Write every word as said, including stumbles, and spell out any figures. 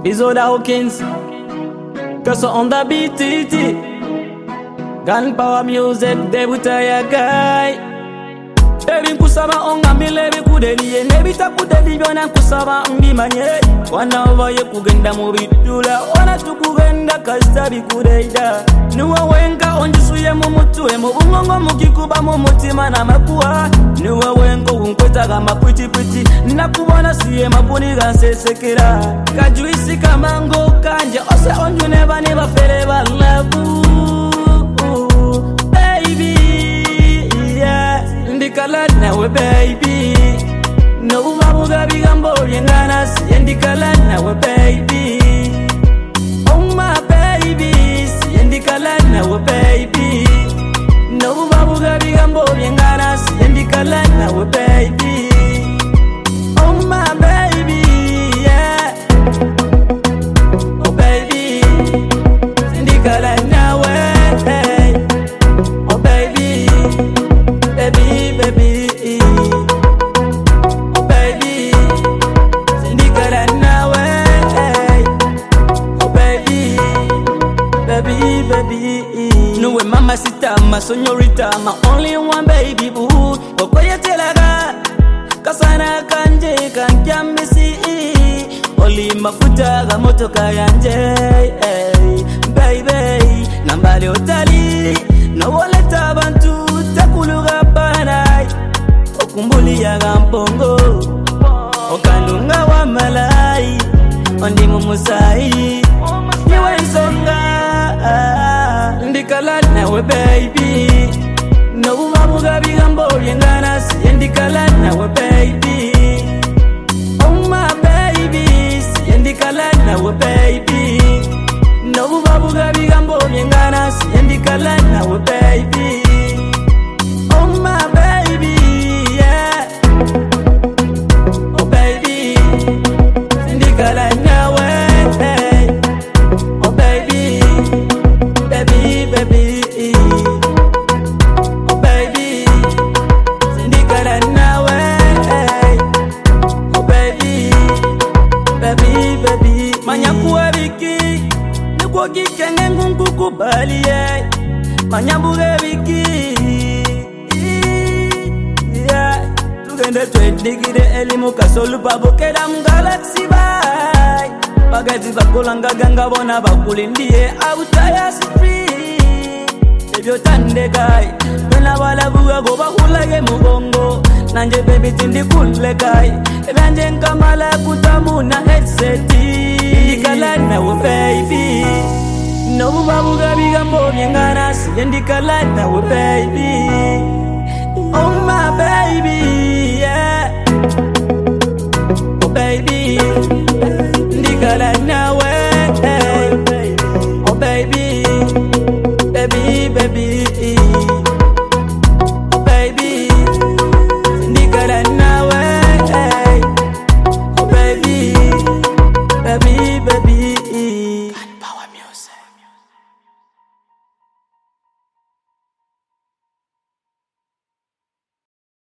Bizo Dawkins, Kaso on the beat, T T. Gunpower music, debutaya guy. Ebi kusaba onga milebi kudeliye nebita kudeli byona kusaba mbimanye wana obaye kugenda mu bidula wana tukugenda kastabi kudeida nuwa wenga onjisuye mu mutwe mu bungongo mukikuba mu mutima na makuwa nuwa wengo unkweta kama pwiti pwiti ninakubona siye mapuni gansesekera kajuisi kamango kanje ose onju neba neba fere ba love Ndikala nawe baby no babuga bigambo byengana si ndikala nawe baby oh my baby si ndikala nawe baby no babuga bigambo byengana si ndikala nawe baby oh my baby yeah oh baby ndikala nawe oh baby baby baby oh baby sindikala nawe oh baby baby baby nuwe mama sita ma sonyorita my only one baby boo okoye telaga kasana kanje kanjamisi oli mafuta ga motoka yanje hey, baby nambale otali no waleta abantu takuluga banai okumbuli ya gampongo okanunga wa malai ondi mumusai niwe nsonga ndikala nawe baby no babuga bigambo byengana si ndikala nawe baby oh my baby si ndikala nawe baby no babuga bigambo byengana si ndikala nawe baby oh my baby yeah oh baby ndikala nawe oh baby baby baby oh baby ndikala nawe oh baby baby baby manyakuwa biki niko gikenge ngukukubali yeah manyambure biki Tugende twedigire elimu kasolu pabokera mu galaxy bay Bagati bakolanga ganga bona bakulindiye abutaya street Ebyo tande guy Bena wala buga go bahulage mugongo Nanje baby tindi kule guy Ebanje nkamala kutamu na headset Ndikala nawe baby No babuga bigambo byengana si ndikala nawe baby oh my baby yeah oh baby ndikala nawe oh baby baby baby